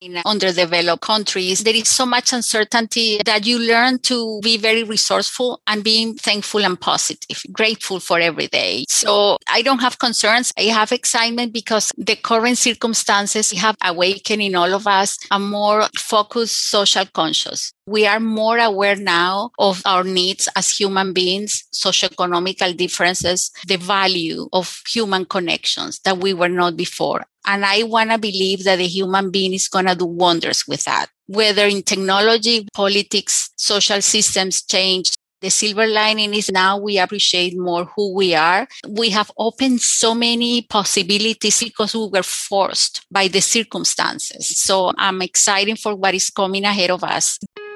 in underdeveloped countries. There is so much uncertainty that you learn to be very resourceful and being thankful and positive, grateful for every day. So I don't have concerns. I have excitement because the current circumstances have awakened in all of us a more focused social conscious. We are more aware now of our needs as human beings, socioeconomical differences, the value of human connections that we were not before. And I want to believe that the human being is going to do wonders with that. Whether in technology, politics, social systems change, the silver lining is now we appreciate more who we are. We have opened so many possibilities because we were forced by the circumstances. So I'm excited for what is coming ahead of us.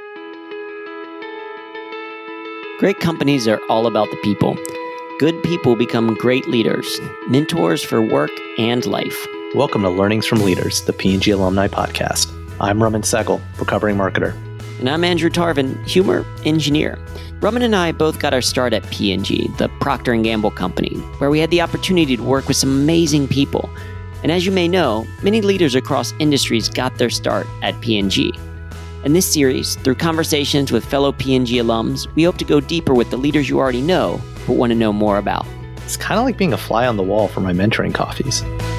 Great companies are all about the people. Good people become great leaders, mentors for work and life. Welcome to Learnings from Leaders, the P&G Alumni Podcast. I'm Raman Sehgal, recovering marketer. And I'm Andrew Tarvin, humor engineer. Raman and I both got our start at P&G, the Procter & Gamble company, where we had the opportunity to work with some amazing people. And as you may know, many leaders across industries got their start at P&G. In this series, through conversations with fellow P&G alums, we hope to go deeper with the leaders you already know, but want to know more about. It's kind of like being a fly on the wall for my mentoring coffees.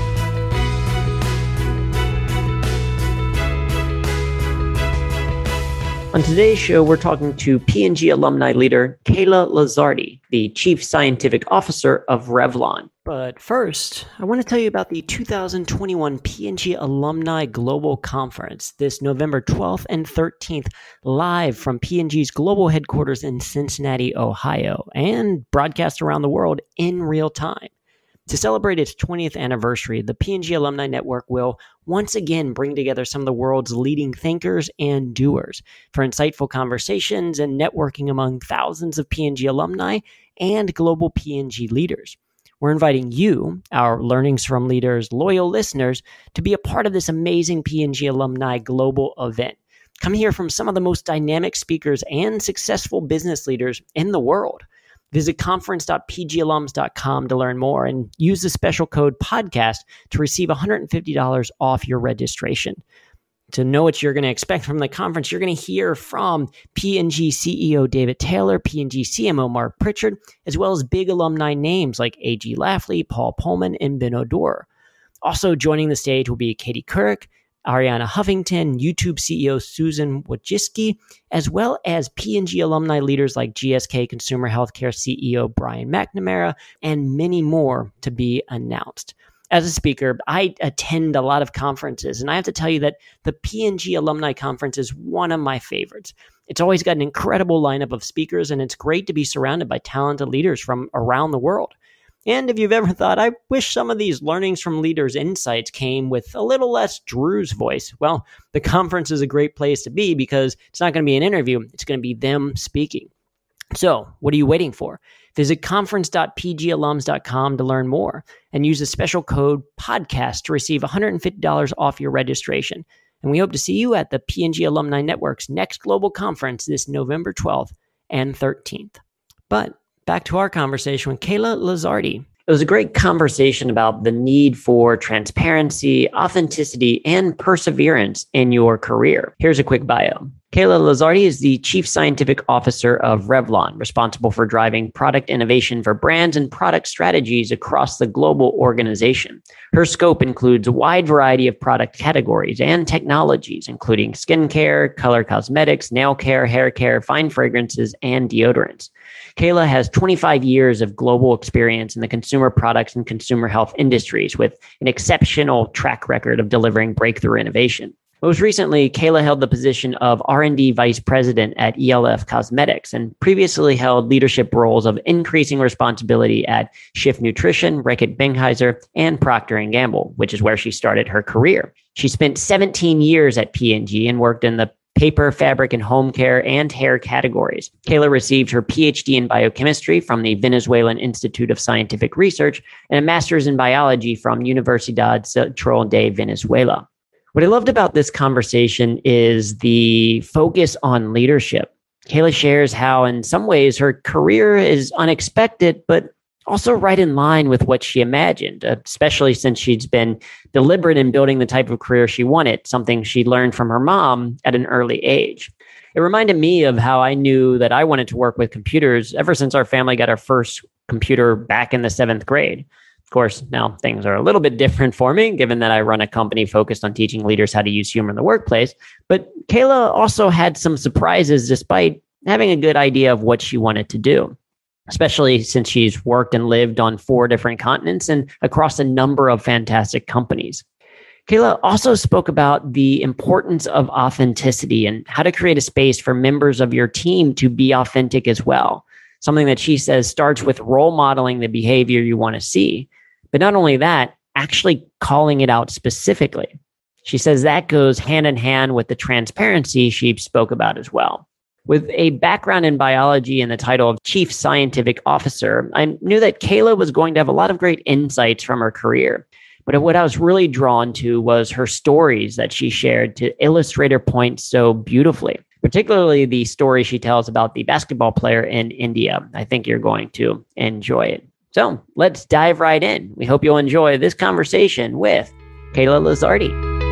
On today's show, we're talking to P&G alumni leader Kayla Lizardi, the Chief Scientific Officer of Revlon. But first, I want to tell you about the 2021 P&G Alumni Global Conference, this November 12th and 13th, live from P&G's global headquarters in Cincinnati, Ohio, and broadcast around the world in real time. To celebrate its 20th anniversary, the P&G Alumni Network will once again bring together some of the world's leading thinkers and doers for insightful conversations and networking among thousands of P&G alumni and global P&G leaders. We're inviting you, our Learnings from Leaders loyal listeners, to be a part of this amazing P&G Alumni global event. Come hear from some of the most dynamic speakers and successful business leaders in the world. Visit conference.pgalums.com to learn more and use the special code podcast to receive $150 off your registration. To know what you're going to expect from the conference, you're going to hear from P&G CEO David Taylor, P&G CMO Mark Pritchard, as well as big alumni names like A.G. Lafley, Paul Pullman, and Ben O'Doer. Also joining the stage will be Katie Couric, Ariana Huffington, YouTube CEO Susan Wojcicki, as well as P&G alumni leaders like GSK Consumer Healthcare CEO Brian McNamara, and many more to be announced. As a speaker, I attend a lot of conferences, and I have to tell you that the P&G Alumni Conference is one of my favorites. It's always got an incredible lineup of speakers, and it's great to be surrounded by talented leaders from around the world. And if you've ever thought, I wish some of these Learnings from Leaders insights came with a little less Drew's voice, well, the conference is a great place to be because it's not going to be an interview, it's going to be them speaking. So, what are you waiting for? Visit conference.pgalums.com to learn more and use the special code podcast to receive $150 off your registration. And we hope to see you at the P&G Alumni Network's next global conference this November 12th and 13th. But back to our conversation with Kayla Lizardi. It was a great conversation about the need for transparency, authenticity, and perseverance in your career. Here's a quick bio. Kayla Lizardi is the Chief Scientific Officer of Revlon, responsible for driving product innovation for brands and product strategies across the global organization. Her scope includes a wide variety of product categories and technologies, including skincare, color cosmetics, nail care, hair care, fine fragrances, and deodorants. Kayla has 25 years of global experience in the consumer products and consumer health industries with an exceptional track record of delivering breakthrough innovation. Most recently, Kayla held the position of R&D Vice President at ELF Cosmetics and previously held leadership roles of increasing responsibility at Schiff Nutrition, Reckitt Benckiser, and Procter & Gamble, which is where she started her career. She spent 17 years at P&G and worked in the paper, fabric, and home care and hair categories. Kayla received her PhD in biochemistry from the Venezuelan Institute of Scientific Research and a master's in biology from Universidad Central de Venezuela. What I loved about this conversation is the focus on leadership. Kayla shares how in some ways her career is unexpected, but also right in line with what she imagined, especially since she's been deliberate in building the type of career she wanted, something she learned from her mom at an early age. It reminded me of how I knew that I wanted to work with computers ever since our family got our first computer back in the 7th grade. Of course, now things are a little bit different for me, given that I run a company focused on teaching leaders how to use humor in the workplace. But Kayla also had some surprises despite having a good idea of what she wanted to do, especially since she's worked and lived on 4 different continents and across a number of fantastic companies. Kayla also spoke about the importance of authenticity and how to create a space for members of your team to be authentic as well. Something that she says starts with role modeling the behavior you want to see. But not only that, actually calling it out specifically. She says that goes hand in hand with the transparency she spoke about as well. With a background in biology and the title of Chief Scientific Officer, I knew that Kayla was going to have a lot of great insights from her career. But what I was really drawn to was her stories that she shared to illustrate her point so beautifully, particularly the story she tells about the basketball player in India. I think you're going to enjoy it. So let's dive right in. We hope you'll enjoy this conversation with Kayla Lizardi.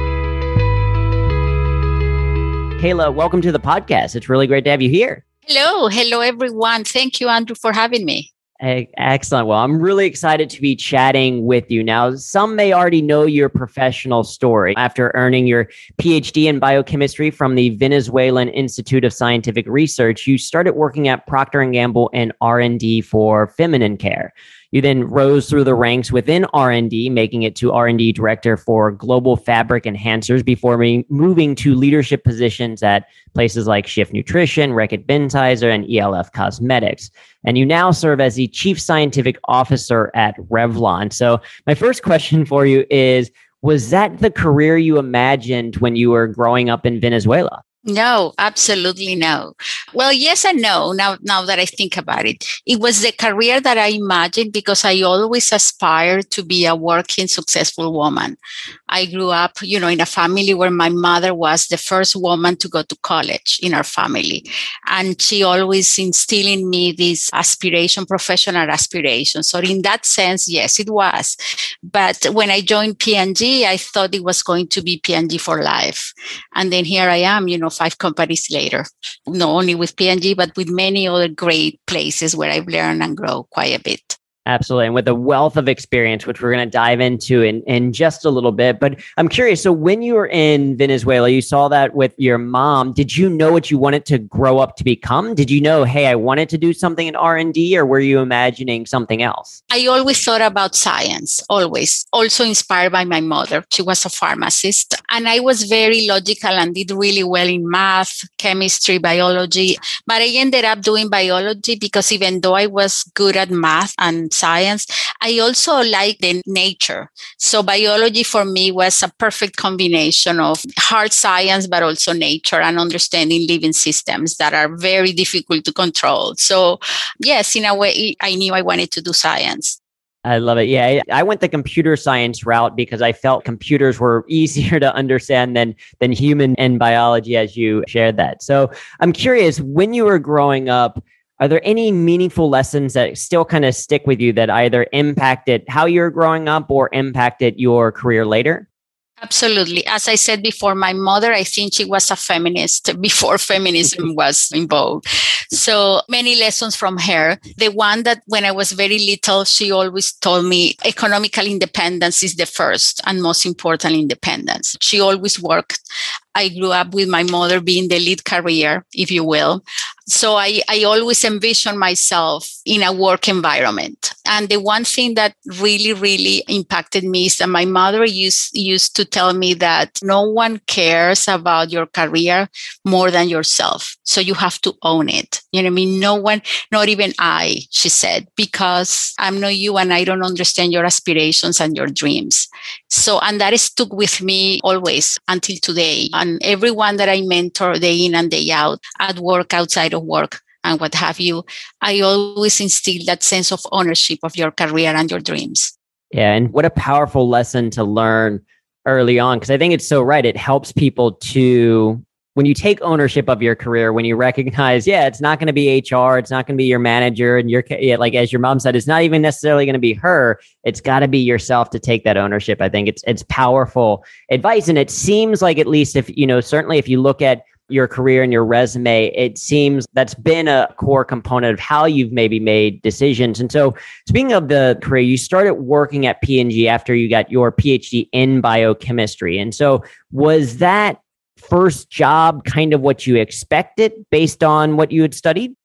Kayla, welcome to the podcast. It's really great to have you here. Hello, everyone. Thank you, Andrew, for having me. Excellent. Well, I'm really excited to be chatting with you. Now, some may already know your professional story. After earning your PhD in biochemistry from the Venezuelan Institute of Scientific Research, you started working at Procter & Gamble in R&D for feminine care. You then rose through the ranks within R&D, making it to R&D director for global fabric enhancers before moving to leadership positions at places like Shift Nutrition, Reckitt Benckiser, and ELF Cosmetics. And you now serve as the chief scientific officer at Revlon. So my first question for you is, was that the career you imagined when you were growing up in Venezuela? No, absolutely no. Well, yes and no. Now that I think about it, it was the career that I imagined because I always aspired to be a working, successful woman. I grew up, in a family where my mother was the first woman to go to college in our family. And she always instilled in me this aspiration, professional aspiration. So in that sense, yes, it was. But when I joined P&G, I thought it was going to be P&G for life. And then here I am, 5 companies later, not only with P&G, but with many other great places where I've learned and grown quite a bit. Absolutely. And with a wealth of experience, which we're going to dive into in just a little bit. But I'm curious, so when you were in Venezuela, you saw that with your mom. Did you know what you wanted to grow up to become? Did you know, hey, I wanted to do something in R&D, or were you imagining something else? I always thought about science, always. Also inspired by my mother. She was a pharmacist. And I was very logical and did really well in math, chemistry, biology. But I ended up doing biology because even though I was good at math and science, I also like the nature. So biology for me was a perfect combination of hard science, but also nature and understanding living systems that are very difficult to control. So yes, in a way, I knew I wanted to do science. I love it. Yeah, I went the computer science route because I felt computers were easier to understand than human and biology, as you shared that. So I'm curious, when you were growing up, are there any meaningful lessons that still kind of stick with you that either impacted how you're growing up or impacted your career later? Absolutely. As I said before, my mother, I think she was a feminist before feminism was in vogue. So many lessons from her. The one that when I was very little, she always told me economical independence is the first and most important independence. She always worked. I grew up with my mother being the lead career, if you will. So I always envision myself in a work environment. And the one thing that really impacted me is that my mother used to tell me that no one cares about your career more than yourself. So you have to own it. You know what I mean? No one, not even I, she said, because I'm not you and I don't understand your aspirations and your dreams. So, and that stuck with me always until today. And everyone that I mentor day in and day out at work, outside of work, and what have you, I always instill that sense of ownership of your career and your dreams. Yeah. And what a powerful lesson to learn early on, because I think it's so right. It helps people to when you take ownership of your career, when you recognize, yeah, it's not going to be HR, it's not going to be your manager, and like as your mom said, it's not even necessarily going to be her. It's got to be yourself to take that ownership. I think it's powerful advice, and it seems like, at least if certainly if you look at your career and your resume, it seems that's been a core component of how you've maybe made decisions. And so, speaking of the career, you started working at P&G after you got your PhD in biochemistry. And so, was that first job kind of what you expected based on what you had studied?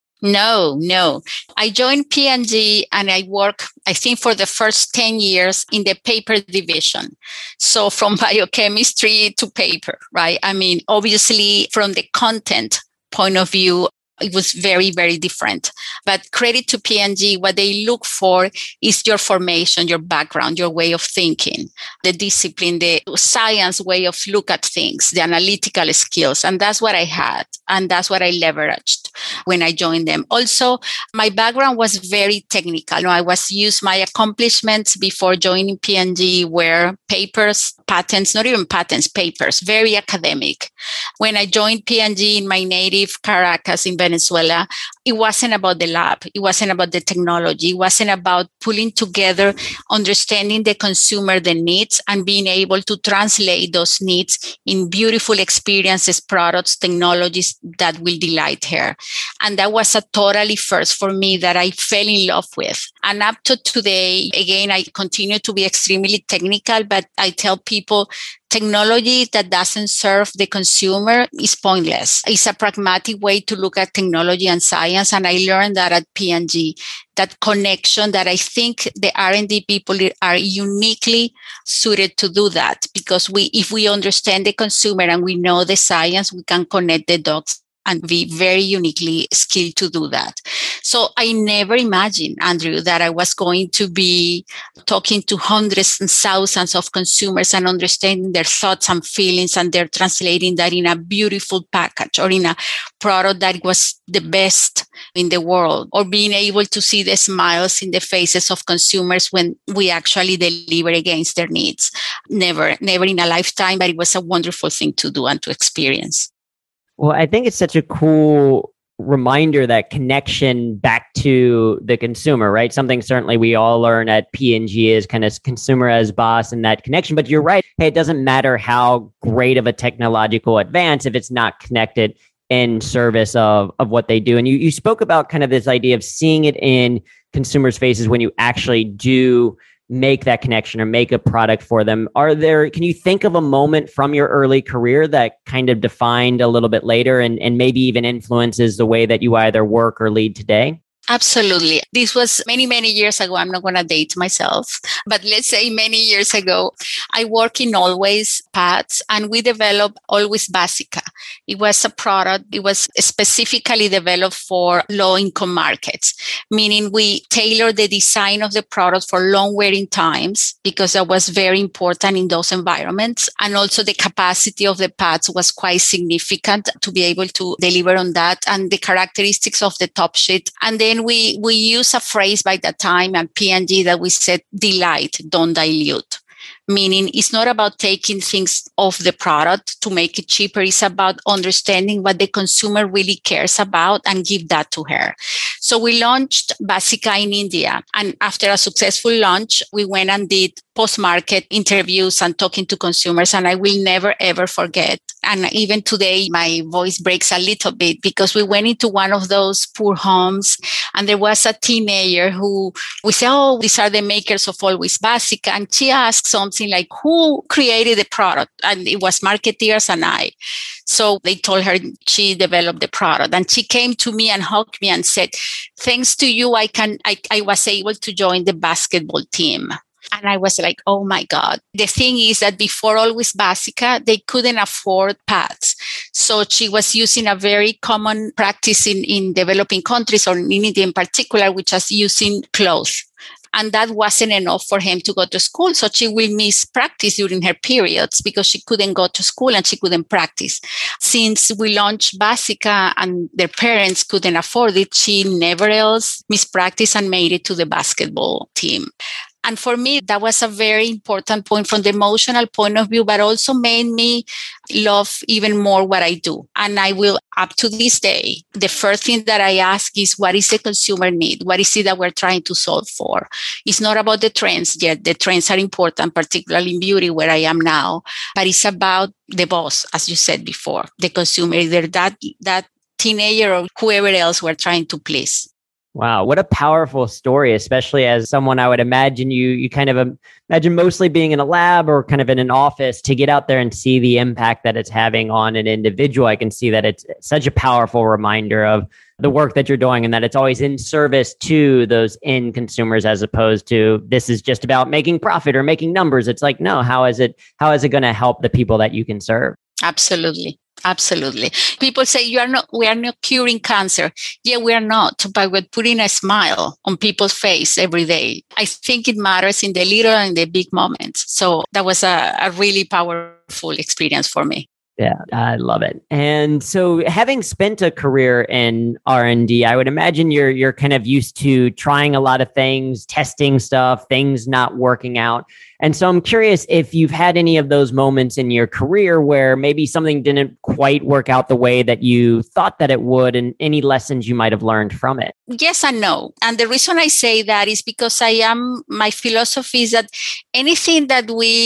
No. I joined P&G and I work, I think, for the first 10 years in the paper division. So from biochemistry to paper, right? I mean, obviously from the content point of view, it was very, very different. But credit to P&G, what they look for is your formation, your background, your way of thinking, the discipline, the science way of look at things, the analytical skills. And that's what I had. And that's what I leveraged when I joined them. Also, my background was very technical. I was used my accomplishments before joining P&G were papers, patents, not even patents, papers, very academic. When I joined P&G in my native Caracas in Venezuela, it wasn't about the lab. It wasn't about the technology. It wasn't about pulling together, understanding the consumer, the needs, and being able to translate those needs in beautiful experiences, products, technologies that will delight her. And that was a totally first for me that I fell in love with. And up to today, again, I continue to be extremely technical, but I tell people technology that doesn't serve the consumer is pointless. It's a pragmatic way to look at technology and science. And I learned that at P&G, that connection that I think the R&D people are uniquely suited to do that, because if we understand the consumer and we know the science, we can connect the dots and be very uniquely skilled to do that. So I never imagined, Andrew, that I was going to be talking to hundreds and thousands of consumers and understanding their thoughts and feelings, and they're translating that in a beautiful package or in a product that was the best in the world, or being able to see the smiles in the faces of consumers when we actually deliver against their needs. Never in a lifetime, but it was a wonderful thing to do and to experience. Well, I think it's such a cool reminder, that connection back to the consumer, right? Something certainly we all learn at P&G is kind of consumer as boss, and that connection. But you're right. Hey, it doesn't matter how great of a technological advance if it's not connected in service of what they do. And you spoke about kind of this idea of seeing it in consumers' faces when you actually do make that connection or make a product for them. Can you think of a moment from your early career that kind of defined a little bit later and maybe even influences the way that you either work or lead today? Absolutely. This was many, many years ago. I'm not going to date myself, but let's say many years ago, I worked in Always Pads and we developed Always Basica. It was a product. It was specifically developed for low-income markets, meaning we tailored the design of the product for long wearing times because that was very important in those environments. And also the capacity of the pads was quite significant to be able to deliver on that, and the characteristics of the top sheet. And then we use a phrase by that time at P&G that we said, delight, don't dilute. Meaning it's not about taking things off the product to make it cheaper. It's about understanding what the consumer really cares about and give that to her. So we launched Basica in India. And after a successful launch, we went and did post-market interviews and talking to consumers. And I will never, ever forget. And even today, my voice breaks a little bit because we went into one of those poor homes and there was a teenager who we said, oh, these are the makers of Always Basica. And she asked something like, who created the product? And it was marketeers and I. So they told her she developed the product, and she came to me and hugged me and said, thanks to you, I was able to join the basketball team. And I was like, oh my God. The thing is that before Always Basica, they couldn't afford pads. So she was using a very common practice in developing countries, or in India in particular, which is using clothes. And that wasn't enough for him to go to school. So she will miss practice during her periods because she couldn't go to school and she couldn't practice. Since we launched Basica and their parents couldn't afford it, she never else missed practice and made it to the basketball team. And for me, that was a very important point from the emotional point of view, but also made me love even more what I do. And I will, up to this day, the first thing that I ask is, what is the consumer need? What is it that we're trying to solve for? It's not about the trends yet. The trends are important, particularly in beauty, where I am now, but it's about the boss, as you said before, the consumer, either that teenager or whoever else we're trying to please. Wow, what a powerful story, especially as someone I would imagine you kind of imagine mostly being in a lab or kind of in an office, to get out there and see the impact that it's having on an individual. I can see that it's such a powerful reminder of the work that you're doing, and that it's always in service to those end consumers, as opposed to this is just about making profit or making numbers. It's like, no, how is it going to help the people that you can serve? Absolutely. Absolutely. People say we are not curing cancer. Yeah, we are not, but we're putting a smile on people's face every day. I think it matters in the little and the big moments. So that was a really powerful experience for me. Yeah, I love it. And so, having spent a career in R&D, I would imagine you're kind of used to trying a lot of things, testing stuff, things not working out. And so I'm curious if you've had any of those moments in your career where maybe something didn't quite work out the way that you thought that it would, and any lessons you might have learned from it. Yes and no. And the reason I say that is because my philosophy is that anything that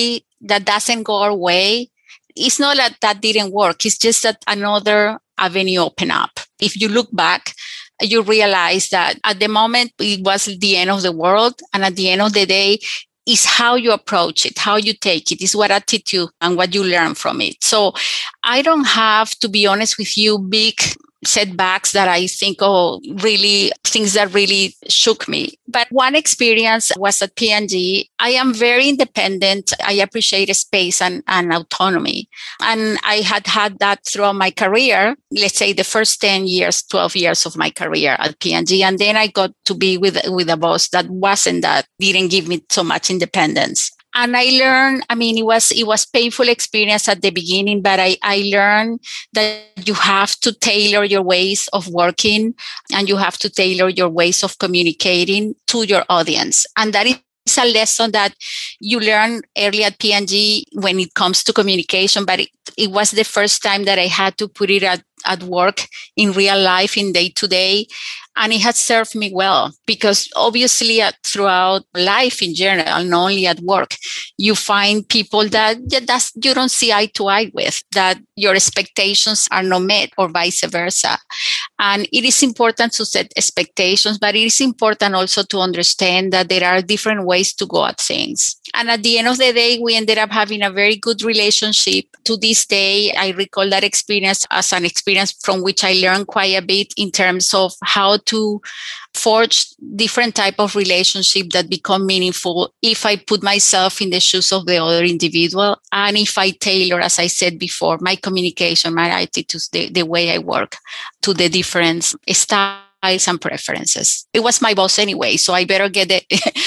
doesn't go our way, it's not that didn't work. It's just that another avenue opened up. If you look back, you realize that at the moment it was the end of the world. And at the end of the day, it's how you approach it, how you take it, is what attitude and what you learn from it. So I don't have, to be honest with you, big setbacks that I think, really things that really shook me. But one experience was at P&G. I am very independent. I appreciate space and autonomy. And I had that throughout my career, let's say the first 10 years, 12 years of my career at P&G. And then I got to be with a boss that didn't give me so much independence. And I learned, it was painful experience at the beginning, but I learned that you have to tailor your ways of working, and you have to tailor your ways of communicating to your audience. And that is a lesson that you learn early at P&G when it comes to communication, but it was the first time that I had to put it at work in real life, in day to day. And it has served me well, because obviously throughout life in general, not only at work, you find people that you don't see eye to eye with, that your expectations are not met, or vice versa. And it is important to set expectations, but it is important also to understand that there are different ways to go at things. And at the end of the day, we ended up having a very good relationship. To this day, I recall that experience as an experience from which I learned quite a bit in terms of how to forge different type of relationship that become meaningful if I put myself in the shoes of the other individual, and if I tailor, as I said before, my communication, my attitudes, the way I work to the different styles and preferences. It was my boss anyway, so I better did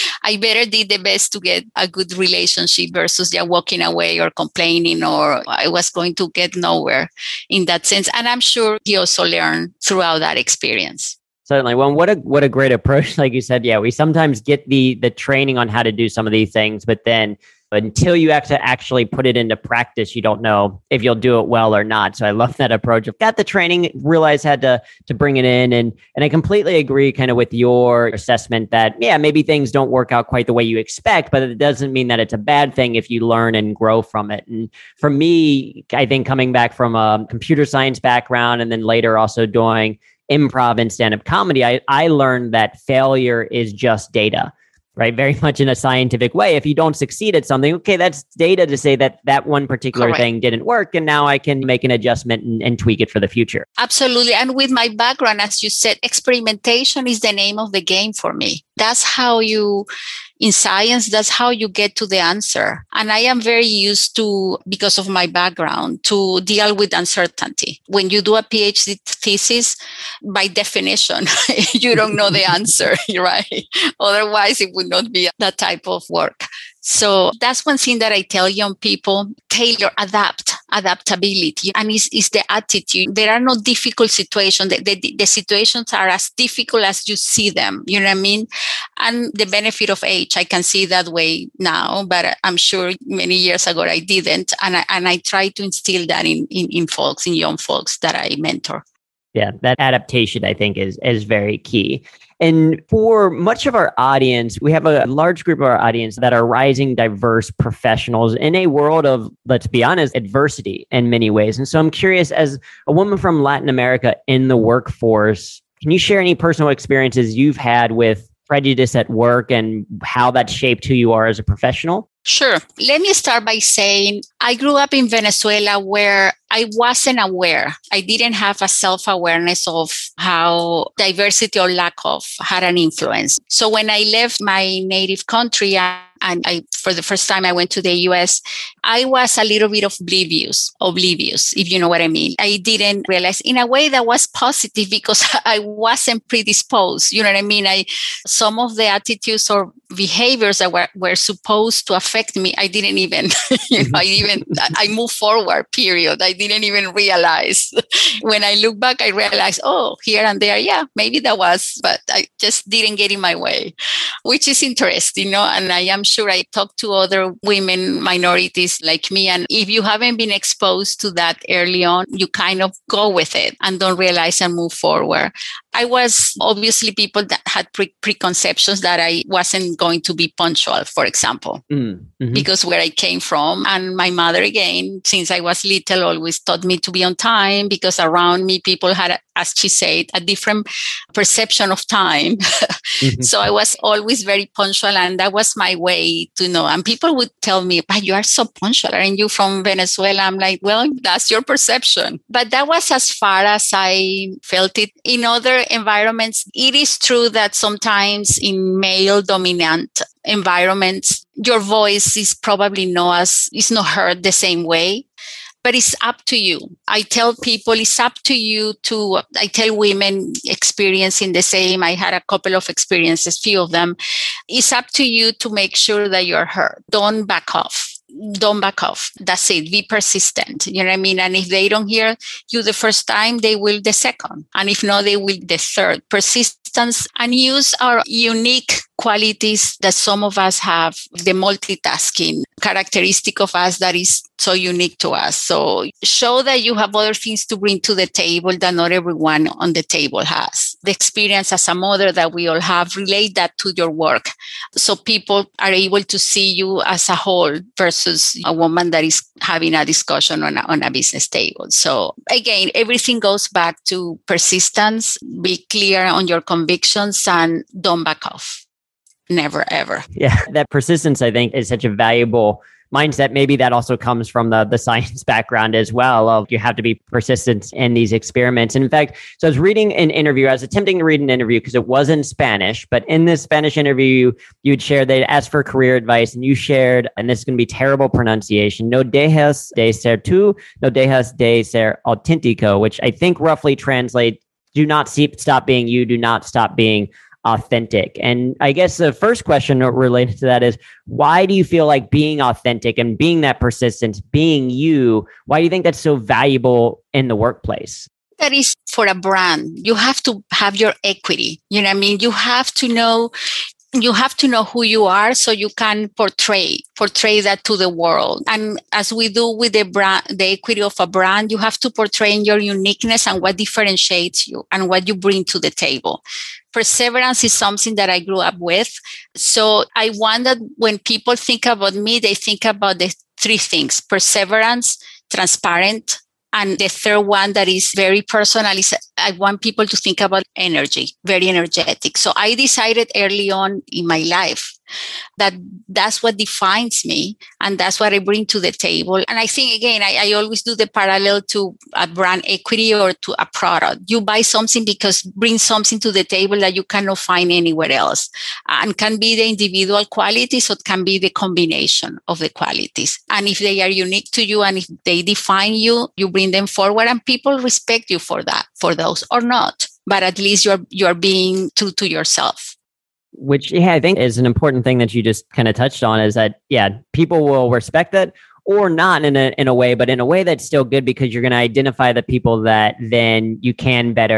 the best to get a good relationship versus just walking away or complaining, or I was going to get nowhere in that sense. And I'm sure he also learned throughout that experience. Certainly. Well, what a great approach. Like you said, yeah, we sometimes get the training on how to do some of these things, but then until you have to actually put it into practice, you don't know if you'll do it well or not. So I love that approach. I've got the training, realized had to bring it in. And I completely agree kind of with your assessment that, yeah, maybe things don't work out quite the way you expect, but it doesn't mean that it's a bad thing if you learn and grow from it. And for me, I think coming back from a computer science background and then later also doing improv and stand-up comedy, I learned that failure is just data. Right? Very much in a scientific way. If you don't succeed at something, okay, that's data to say that one particular Correct. thing didn't work. And now I can make an adjustment and tweak it for the future. Absolutely. And with my background, as you said, experimentation is the name of the game for me. That's how in science, that's how you get to the answer. And I am very used to, because of my background, to deal with uncertainty. When you do a PhD thesis, by definition, you don't know the answer, right? Otherwise, it would not be that type of work. So that's one thing that I tell young people: tailor, adaptability. And it's the attitude. There are no difficult situations. The situations are as difficult as you see them. You know what I mean? And the benefit of age, I can see that way now, but I'm sure many years ago I didn't. And I try to instill that in young folks that I mentor. Yeah, that adaptation, I think, is very key. And for much of our audience, we have a large group of our audience that are rising, diverse professionals in a world of, let's be honest, adversity in many ways. And so I'm curious, as a woman from Latin America in the workforce, can you share any personal experiences you've had with prejudice at work and how that shaped who you are as a professional? Sure. Let me start by saying I grew up in Venezuela where I wasn't aware. I didn't have a self-awareness of how diversity or lack of had an influence. So when I left my native country and for the first time I went to the US, I was a little bit oblivious, if you know what I mean. I didn't realize in a way that was positive because I wasn't predisposed. You know what I mean? Some of the attitudes or behaviors that were supposed to affect me, I didn't even, I moved forward, period. I didn't even realize. When I look back, I realized, here and there, yeah, maybe that was, but I just didn't get in my way, which is interesting, and I am sure I talked to other women, minorities like me. And if you haven't been exposed to that early on, you kind of go with it and don't realize and move forward. I was obviously people that had preconceptions that I wasn't going to be punctual, for example, because where I came from. And my mother, again, since I was little, always taught me to be on time because around me, people had, as she said, a different perception of time. So I was always very punctual, and that was my way to know. And people would tell me, but you are so punctual. Aren't you from Venezuela? I'm like, well, that's your perception. But that was as far as I felt it. In other environments, it is true that sometimes in male dominant environments, your voice is probably not heard the same way. But it's up to you. I tell people it's up to you I tell women experiencing the same. I had a couple of experiences, few of them. It's up to you to make sure that you're heard. Don't back off. That's it. Be persistent. You know what I mean? And if they don't hear you the first time, they will the second. And if not, they will the third. Persistence, and use our unique qualities that some of us have, the multitasking characteristic of us that is so unique to us. So show that you have other things to bring to the table that not everyone on the table has. The experience as a mother that we all have, relate that to your work. So people are able to see you as a whole versus a woman that is having a discussion on a business table. So again, everything goes back to persistence, be clear on your convictions, and don't back off. Never, ever. Yeah, that persistence, I think, is such a valuable mindset. Maybe that also comes from the science background as well, of you have to be persistent in these experiments. And in fact, so I was reading an interview, I was attempting to read an interview because it was in Spanish, but in this Spanish interview, you'd shared, they'd asked for career advice, and you shared, and this is going to be terrible pronunciation, no dejas de ser tú, no dejas de ser auténtico, which I think roughly translates, do not stop being you, do not stop being authentic. And I guess the first question related to that is, why do you feel like being authentic and being that persistent, being you, why do you think that's so valuable in the workplace? That is for a brand. You have to have your equity. You know what I mean? You have to know who you are so you can portray that to the world. And as we do with the brand, the equity of a brand, you have to portray your uniqueness and what differentiates you and what you bring to the table. Perseverance is something that I grew up with. So I want that when people think about me, they think about the three things: perseverance, transparent, and the third one that is very personal is I want people to think about energy, very energetic. So I decided early on in my life that that's what defines me and that's what I bring to the table. And I think, again, I always do the parallel to a brand equity or to a product. You buy something because bring something to the table that you cannot find anywhere else, and can be the individual qualities or it can be the combination of the qualities. And if they are unique to you and if they define you, you bring them forward and people respect you for that, for those or not. But at least you're being true to yourself. Which, yeah, I think is an important thing that you just kind of touched on, is that, yeah, people will respect that or not in a way, but in a way that's still good because you're going to identify the people that then you can better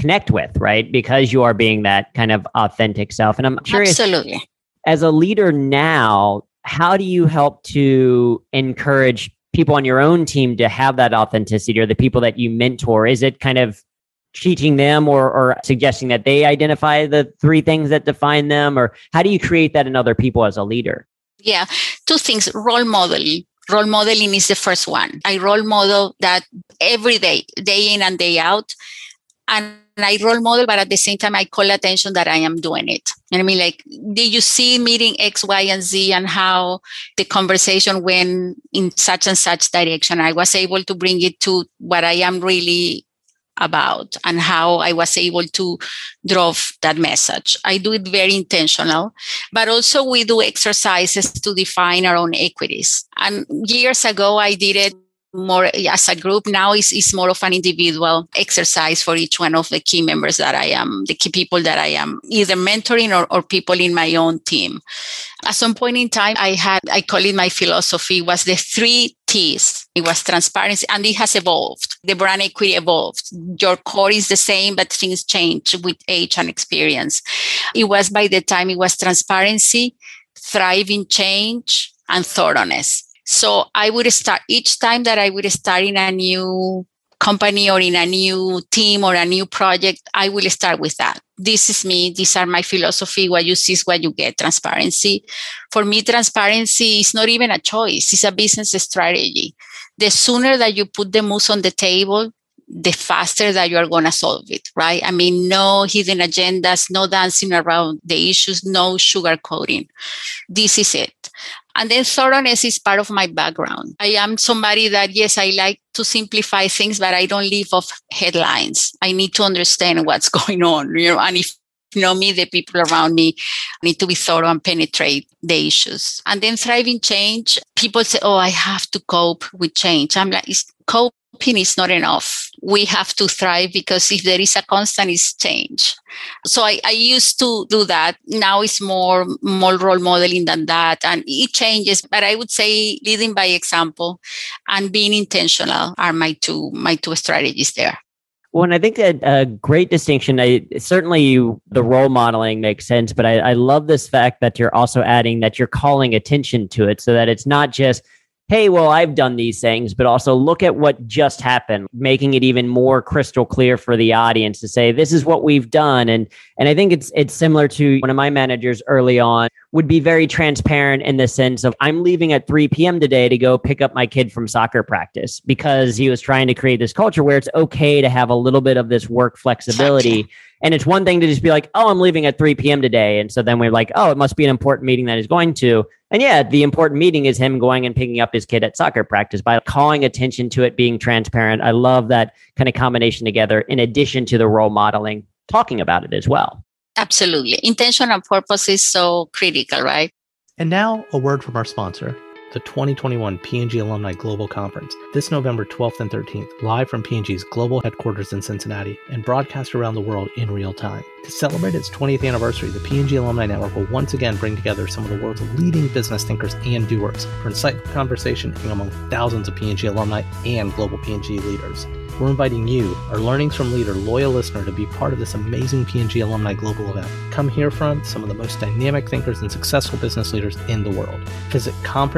connect with, right? Because you are being that kind of authentic self. And I'm curious, absolutely, as a leader now, how do you help to encourage people on your own team to have that authenticity, or the people that you mentor? Is it kind of teaching them or suggesting that they identify the 3 things that define them? Or how do you create that in other people as a leader? Yeah, 2 things. Role modeling. Role modeling is the first one. I role model that every day in and day out. And I role model, but at the same time, I call attention that I am doing it. And I mean, like, did you see meeting X, Y, and Z and how the conversation went in such and such direction? I was able to bring it to what I am really about and how I was able to drove that message. I do it very intentional, but also we do exercises to define our own equities. And years ago, I did it more as a group. Now it's more of an individual exercise for each one of the key members that I am, the key people that I am either mentoring or people in my own team. At some point in time, I call it my philosophy, was the 3 T's. It was transparency, and it has evolved. The brand equity evolved. Your core is the same, but things change with age and experience. It was, by the time, it was transparency, thriving change, and thoroughness. So I would start each time that I would start in a new company or in a new team or a new project, I will start with that. This is me. These are my philosophy. What you see is what you get. Transparency. For me, transparency is not even a choice. It's a business strategy. The sooner that you put the moves on the table, the faster that you are going to solve it, right? I mean, no hidden agendas, no dancing around the issues, no sugarcoating. This is it. And then thoroughness is part of my background. I am somebody that, yes, I like to simplify things, but I don't live off headlines. I need to understand what's going on, and if you know me, the people around me need to be thorough and penetrate the issues. And then thriving change, people say, oh, I have to cope with change. I'm like, coping is not enough. We have to thrive, because if there is a constant, it's change. So I used to do that. Now it's more role modeling than that. And it changes, but I would say leading by example and being intentional are my two strategies there. Well, and I think that a great distinction, certainly the role modeling makes sense, but I love this fact that you're also adding that you're calling attention to it, so that it's not just, hey, well, I've done these things, but also look at what just happened, making it even more crystal clear for the audience to say, this is what we've done. And I think it's similar to one of my managers early on would be very transparent in the sense of, I'm leaving at 3 p.m. today to go pick up my kid from soccer practice, because he was trying to create this culture where it's okay to have a little bit of this work flexibility. And it's one thing to just be like, oh, I'm leaving at 3 p.m. today. And so then we're like, oh, it must be an important meeting that he's going to. And yeah, the important meeting is him going and picking up his kid at soccer practice. By calling attention to it, being transparent, I love that kind of combination together, in addition to the role modeling, talking about it as well. Absolutely. Intention and purpose is so critical, right? And now a word from our sponsor, the 2021 P&G Alumni Global Conference, this November 12th and 13th, live from P&G's global headquarters in Cincinnati and broadcast around the world in real time. To celebrate its 20th anniversary, the P&G Alumni Network will once again bring together some of the world's leading business thinkers and doers for insightful conversation among thousands of P&G alumni and global P&G leaders. We're inviting you, our Learnings from Leader loyal listener, to be part of this amazing P&G Alumni Global event. Come hear from some of the most dynamic thinkers and successful business leaders in the world. Visit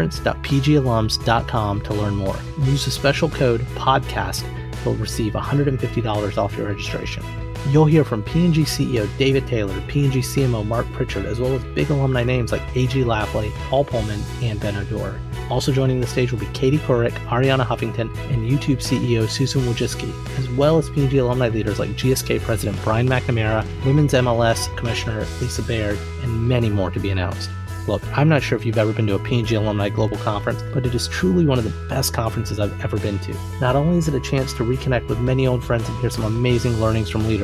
conference.pgalums.com to learn more. Use the special code PODCAST. You'll receive $150 off your registration. You'll hear from P&G CEO David Taylor, P&G CMO Mark Pritchard, as well as big alumni names like A.G. Lafley, Paul Pullman, and Ben Odor. Also joining the stage will be Katie Couric, Ariana Huffington, and YouTube CEO Susan Wojcicki, as well as P&G alumni leaders like GSK President Brian McNamara, Women's MLS Commissioner Lisa Baird, and many more to be announced. Look, I'm not sure if you've ever been to a P&G Alumni Global Conference, but it is truly one of the best conferences I've ever been to. Not only is it a chance to reconnect with many old friends and hear some amazing learnings from leaders,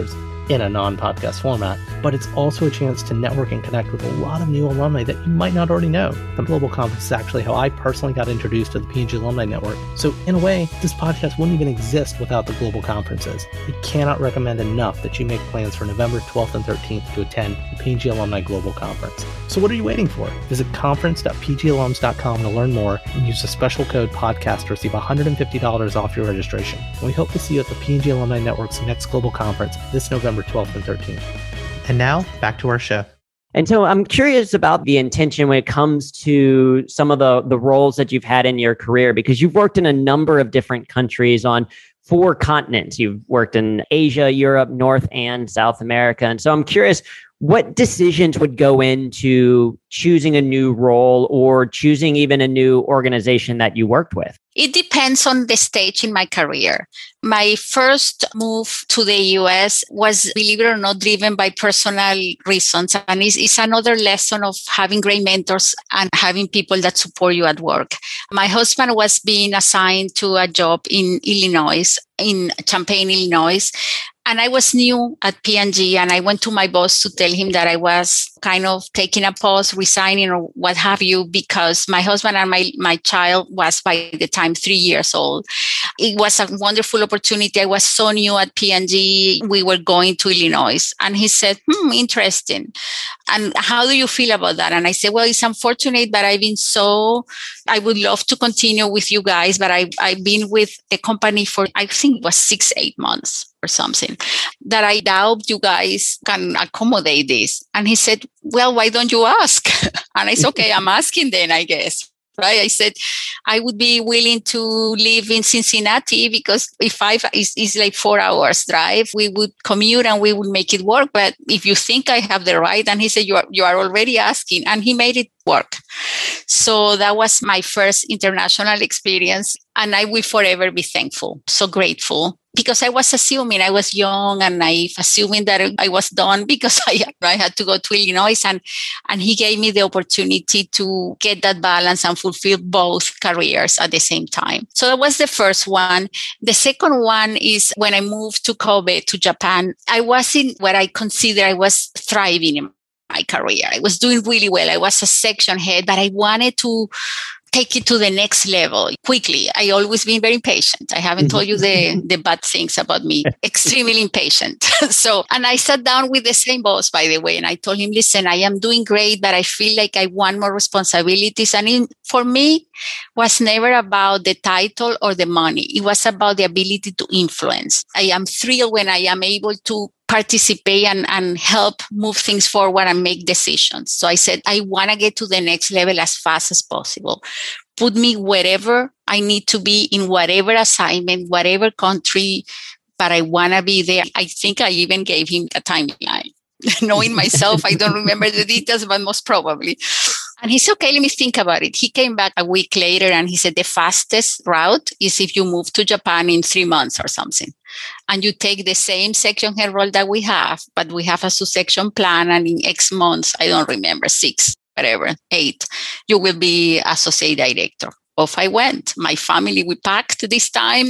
in a non-podcast format, but it's also a chance to network and connect with a lot of new alumni that you might not already know. The Global Conference is actually how I personally got introduced to the P&G Alumni Network. So in a way, this podcast wouldn't even exist without the Global Conferences. I cannot recommend enough that you make plans for November 12th and 13th to attend the P&G Alumni Global Conference. So what are you waiting for? Visit conference.pgalums.com to learn more and use the special code podcast to receive $150 off your registration. And we hope to see you at the P&G Alumni Network's next Global Conference this November 12th and 13th. And now, back to our show. And so I'm curious about the intention when it comes to some of the roles that you've had in your career, because you've worked in a number of different countries on 4 continents. You've worked in Asia, Europe, North and South America. And so I'm curious, what decisions would go into choosing a new role or choosing even a new organization that you worked with? It depends on the stage in my career. My first move to the US was, believe it or not, driven by personal reasons. And it's another lesson of having great mentors and having people that support you at work. My husband was being assigned to a job in Illinois, in Champaign, Illinois. And I was new at P&G, and I went to my boss to tell him that I was kind of taking a pause, resigning or what have you, because my husband and my child was by the time 3 years old. It was a wonderful opportunity. I was so new at P&G. We were going to Illinois. And he said, interesting. And how do you feel about that? And I said, well, it's unfortunate, but I would love to continue with you guys, but I've been with the company for, I think it was 6-8 months or something, that I doubt you guys can accommodate this. And he said, well, why don't you ask? And I said, okay, I'm asking then, I guess. Right? I said, I would be willing to live in Cincinnati because if is like 4 hours drive, we would commute and we would make it work. But if you think I have the right, and he said, you are already asking, and he made it work. So that was my first international experience. And I will forever be thankful, so grateful, because I was assuming, I was young and naive, assuming that I was done because I had to go to Illinois, and he gave me the opportunity to get that balance and fulfill both careers at the same time. So that was the first one. The second one is when I moved to Kobe, to Japan. I was in what I consider I was thriving in my career. I was doing really well. I was a section head, but I wanted to take it to the next level quickly. I always been very impatient. I haven't told you the bad things about me. Extremely impatient. And I sat down with the same boss, by the way, and I told him, listen, I am doing great, but I feel like I want more responsibilities. And for me, was never about the title or the money. It was about the ability to influence. I am thrilled when I am able to participate and help move things forward and make decisions. So I said, I want to get to the next level as fast as possible. Put me wherever I need to be, in whatever assignment, whatever country, but I want to be there. I think I even gave him a timeline. Knowing myself, I don't remember the details, but most probably. And he said, okay, let me think about it. He came back a week later and he said, the fastest route is if you move to Japan in 3 months or something. And you take the same section head role that we have, but we have a succession plan. And in X months, I don't remember, 6, whatever, 8, you will be associate director. Off I went. My family, we packed this time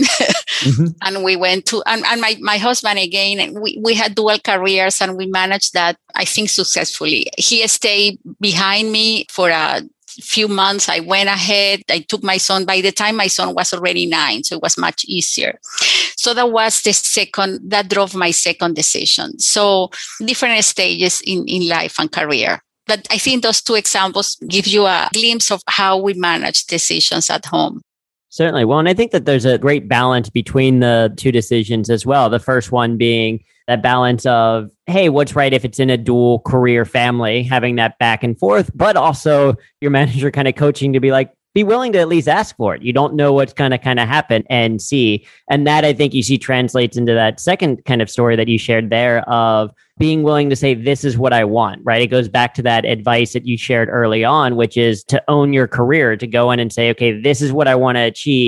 and we went to, and my husband again, we had dual careers and we managed that, I think, successfully. He stayed behind me for a few months. I went ahead. I took my son. By the time my son was already 9, so it was much easier. So that was that drove my second decision. So different stages in life and career. But I think those 2 examples give you a glimpse of how we manage decisions at home. Certainly. Well, and I think that there's a great balance between the 2 decisions as well. The first one being that balance of, hey, what's right if it's in a dual career family, having that back and forth, but also your manager kind of coaching to be like, be willing to at least ask for it. You don't know what's going to kind of happen and see. And that, I think, you see translates into that second kind of story that you shared there of being willing to say, this is what I want, right? It goes back to that advice that you shared early on, which is to own your career, to go in and say, okay, this is what I want to achieve.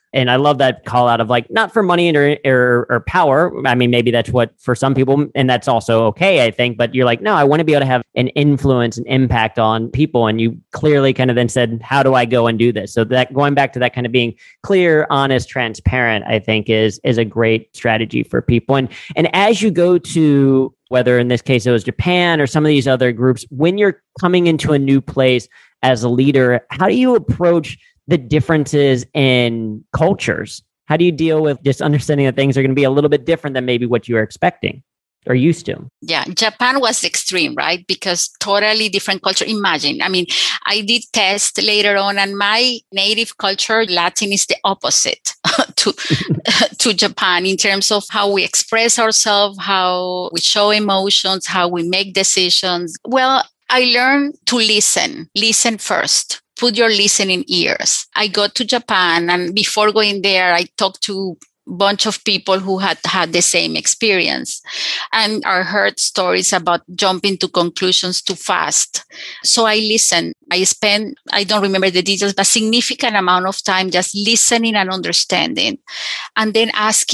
And I love that call out of like, not for money or power. I mean, maybe that's what for some people, and that's also okay, I think. But you're like, no, I want to be able to have an influence and impact on people. And you clearly kind of then said, how do I go and do this? So that going back to that kind of being clear, honest, transparent, I think is a great strategy for people. And as you go to, whether in this case it was Japan or some of these other groups, when you're coming into a new place as a leader, how do you approach the differences in cultures? How do you deal with just understanding that things are going to be a little bit different than maybe what you were expecting or used to? Yeah, Japan was extreme, right? Because totally different culture. Imagine, I mean, I did test later on, and my native culture, Latin, is the opposite to to Japan in terms of how we express ourselves, how we show emotions, how we make decisions. Well, I learned to listen first. Put your listening ears. I got to Japan, and before going there, I talked to a bunch of people who had the same experience, and I heard stories about jumping to conclusions too fast. So I listened. I spent, I don't remember the details, but significant amount of time just listening and understanding, and then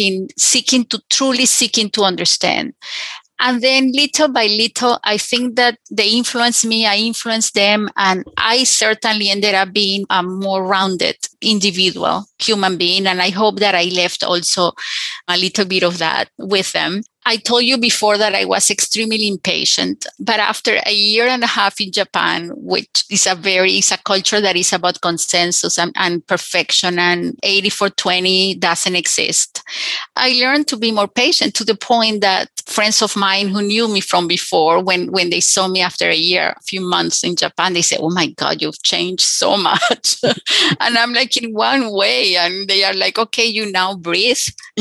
truly seeking to understand. And then little by little, I think that they influenced me, I influenced them, and I certainly ended up being a more rounded individual, human being. And I hope that I left also a little bit of that with them. I told you before that I was extremely impatient, but after a year and a half in Japan, which is a culture that is about consensus and perfection, and 80-20 doesn't exist. I learned to be more patient, to the point that friends of mine who knew me from before, when they saw me after a few months in Japan, they said, "Oh my God, you've changed so much." And I'm like, in one way. And they are like, "Okay, you now breathe."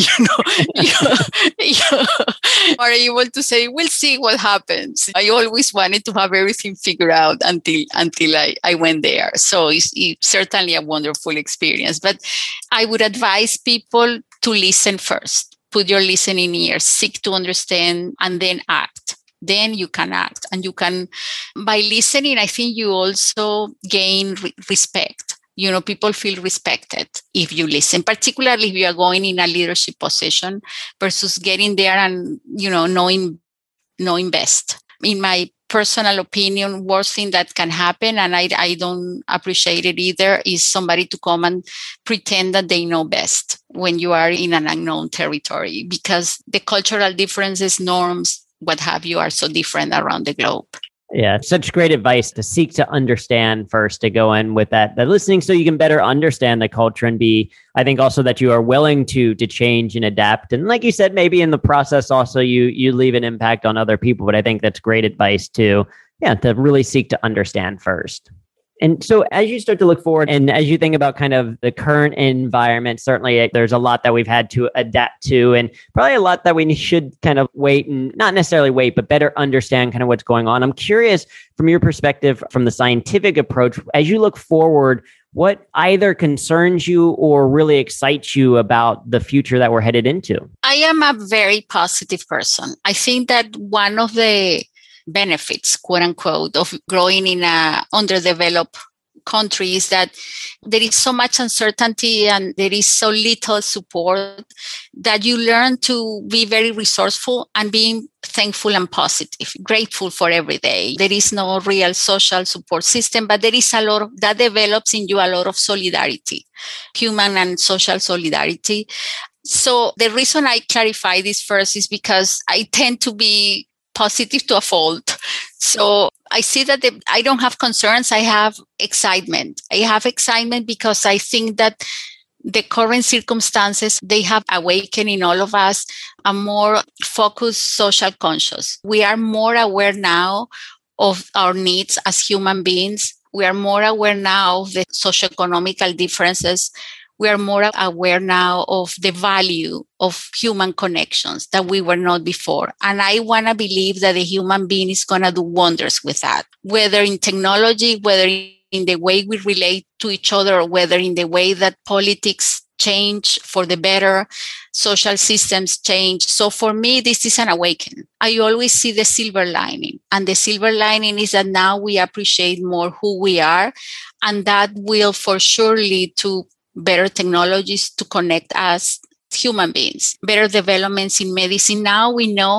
You are able to say, "We'll see what happens." I always wanted to have everything figured out until I went there. So it's certainly a wonderful experience. But I would advise people to listen first. Put your listening ears, seek to understand, and then act. Then you can act. And you can, by listening, I think you also gain respect. People feel respected if you listen, particularly if you are going in a leadership position versus getting there and, knowing best. In my personal opinion, worst thing that can happen, and I don't appreciate it either, is somebody to come and pretend that they know best when you are in an unknown territory, because the cultural differences, norms, what have you, are so different around the globe. Yeah, such great advice to seek to understand first, to go in with that listening so you can better understand the culture, and I think also that you are willing to change and adapt. And like you said, maybe in the process also you leave an impact on other people. But I think that's great advice to really seek to understand first. And so as you start to look forward and as you think about kind of the current environment, certainly there's a lot that we've had to adapt to, and probably a lot that we should kind of wait, and not necessarily wait, but better understand kind of what's going on. I'm curious from your perspective, from the scientific approach, as you look forward, what either concerns you or really excites you about the future that we're headed into? I am a very positive person. I think that one of the benefits, quote unquote, of growing in a underdeveloped country is that there is so much uncertainty and there is so little support that you learn to be very resourceful and being thankful and positive, grateful for every day. There is no real social support system, but there is a lot that develops in you a lot of solidarity, human and social solidarity. So the reason I clarify this first is because I tend to be positive to a fault. So I see that I don't have concerns. I have excitement. I have excitement because I think that the current circumstances, they have awakened in all of us a more focused social conscious. We are more aware now of our needs as human beings. We are more aware now of the socioeconomical differences. We are more aware now of the value of human connections that we were not before. And I want to believe that the human being is going to do wonders with that, whether in technology, whether in the way we relate to each other, or whether in the way that politics change for the better, social systems change. So for me, this is an awakening. I always see the silver lining. And the silver lining is that now we appreciate more who we are. And that will for sure lead to better technologies to connect us human beings, better developments in medicine. Now we know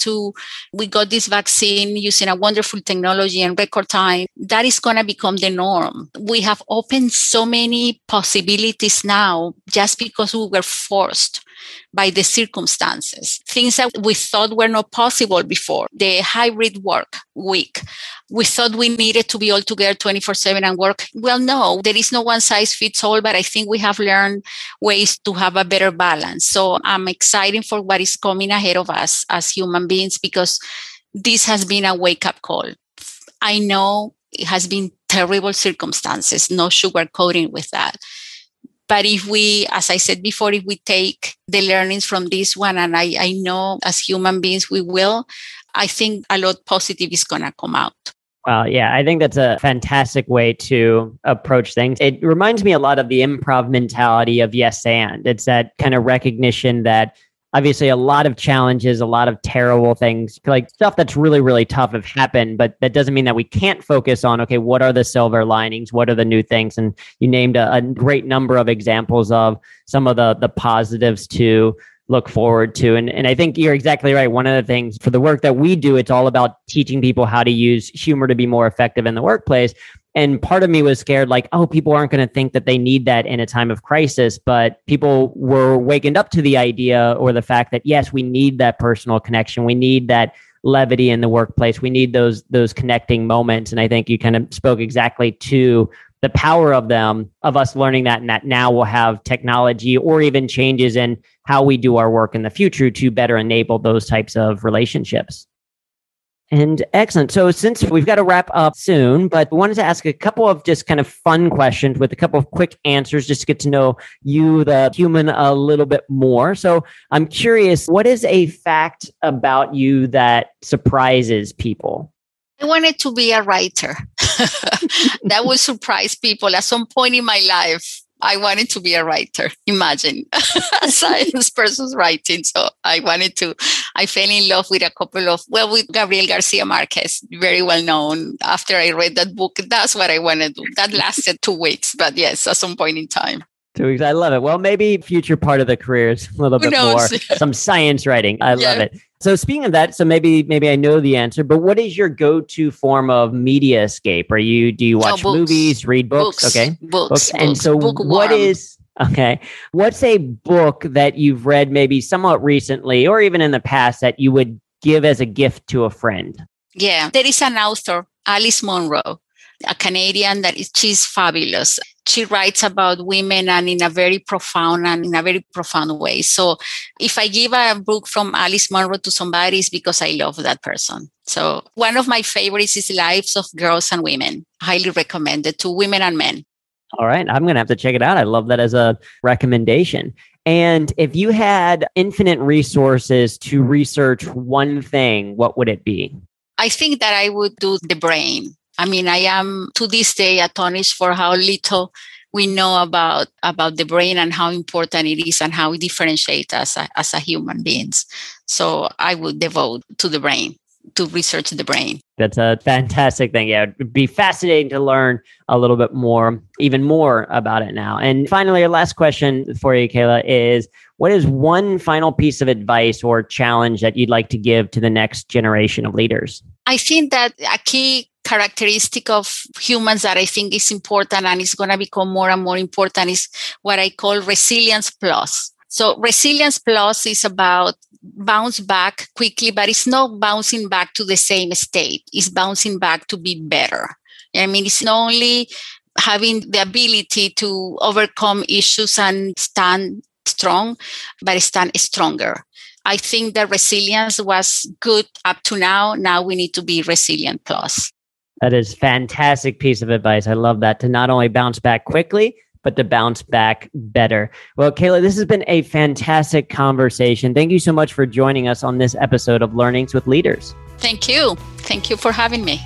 we got this vaccine using a wonderful technology in record time. That is going to become the norm. We have opened so many possibilities now just because we were forced by the circumstances. Things that we thought were not possible before. The hybrid work week. We thought we needed to be all together 24/7 and work. Well, no, there is no one size fits all, but I think we have learned ways to have a better balance. So I'm excited for what is coming ahead of us as human beings, because this has been a wake-up call. I know it has been terrible circumstances, no sugarcoating with that. But if we, as I said before, if we take the learnings from this one, and I know as human beings we will, I think a lot positive is going to come out. Well, yeah, I think that's a fantastic way to approach things. It reminds me a lot of the improv mentality of yes and. It's that kind of recognition that obviously a lot of challenges, a lot of terrible things, like stuff that's really, really tough have happened, but that doesn't mean that we can't focus on, okay, what are the silver linings? What are the new things? And you named a great number of examples of some of the positives to look forward to. And I think you're exactly right. One of the things for the work that we do, it's all about teaching people how to use humor to be more effective in the workplace. And part of me was scared, like, oh, people aren't going to think that they need that in a time of crisis. But people were wakened up to the idea or the fact that, yes, we need that personal connection. We need that levity in the workplace. We need those connecting moments. And I think you kind of spoke exactly to the power of them, of us learning that, and that now we'll have technology or even changes in how we do our work in the future to better enable those types of relationships. And excellent. So since we've got to wrap up soon, but I wanted to ask a couple of just kind of fun questions with a couple of quick answers, just to get to know you, the human, a little bit more. So I'm curious, what is a fact about you that surprises people? I wanted to be a writer. That would surprise people. At some point in my life, I wanted to be a writer. Imagine a science person's writing. So I fell in love with with Gabriel Garcia Marquez, very well known. After I read that book, that's what I want to do. That lasted 2 weeks, but yes, at some point in time. 2 weeks. I love it. Well, maybe future part of the career is a little bit more some science writing. I love it. So speaking of that, so maybe I know the answer, but what is your go-to form of media escape? Do you watch movies, read books? Okay. Books. And so what's a book that you've read maybe somewhat recently or even in the past that you would give as a gift to a friend? Yeah, there is an author, Alice Munro, a Canadian she's fabulous. She writes about women and in a very profound way. So if I give a book from Alice Munro to somebody, it's because I love that person. So one of my favorites is Lives of Girls and Women. Highly recommended to women and men. All right. I'm going to have to check it out. I love that as a recommendation. And if you had infinite resources to research one thing, what would it be? I think that I would do the brain. I mean, I am to this day astonished for how little we know about the brain and how important it is and how it differentiates us as a human beings. So I would devote to the brain, to research the brain. That's a fantastic thing. Yeah, it'd be fascinating to learn a little bit more, even more about it now. And finally, our last question for you, Kayla, is what is one final piece of advice or challenge that you'd like to give to the next generation of leaders? I think that a key characteristic of humans that I think is important and is going to become more and more important is what I call resilience plus. So resilience plus is about bounce back quickly, but it's not bouncing back to the same state. It's bouncing back to be better. I mean, it's not only having the ability to overcome issues and stand strong, but stand stronger. I think that resilience was good up to now. Now we need to be resilient plus. That is a fantastic piece of advice. I love that, to not only bounce back quickly, but to bounce back better. Well, Kayla, this has been a fantastic conversation. Thank you so much for joining us on this episode of Learnings with Leaders. Thank you. Thank you for having me.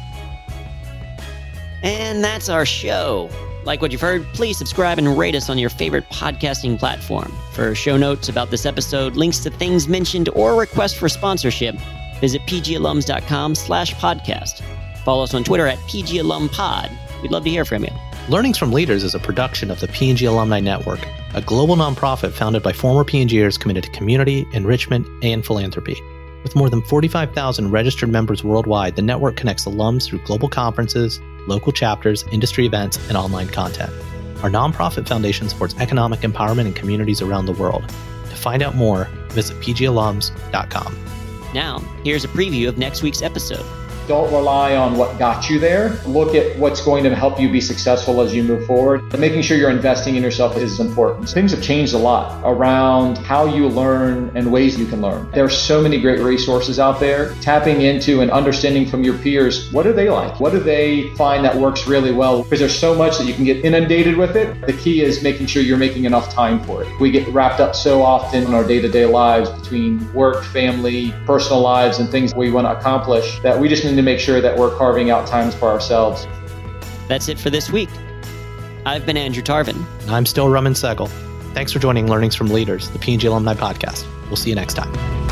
And that's our show. Like what you've heard, please subscribe and rate us on your favorite podcasting platform. For show notes about this episode, links to things mentioned, or requests for sponsorship, visit pgalums.com/podcast. Follow us on Twitter at pgalumpod. We'd love to hear from you. Learnings from Leaders is a production of the P&G Alumni Network, a global nonprofit founded by former P&Gers committed to community, enrichment, and philanthropy. With more than 45,000 registered members worldwide, the network connects alums through global conferences, local chapters, industry events, and online content. Our nonprofit foundation supports economic empowerment in communities around the world. To find out more, visit pgalums.com. Now, here's a preview of next week's episode. Don't rely on what got you there. Look at what's going to help you be successful as you move forward. And making sure you're investing in yourself is important. Things have changed a lot around how you learn and ways you can learn. There are so many great resources out there. Tapping into and understanding from your peers, what are they like? What do they find that works really well? Because there's so much that you can get inundated with it. The key is making sure you're making enough time for it. We get wrapped up so often in our day-to-day lives between work, family, personal lives, and things we want to accomplish that we just need to make sure that we're carving out times for ourselves. That's it for this week. I've been Andrew Tarvin. I'm still Raman Sehgal. Thanks for joining Learnings from Leaders, the P&G Alumni Podcast. We'll see you next time.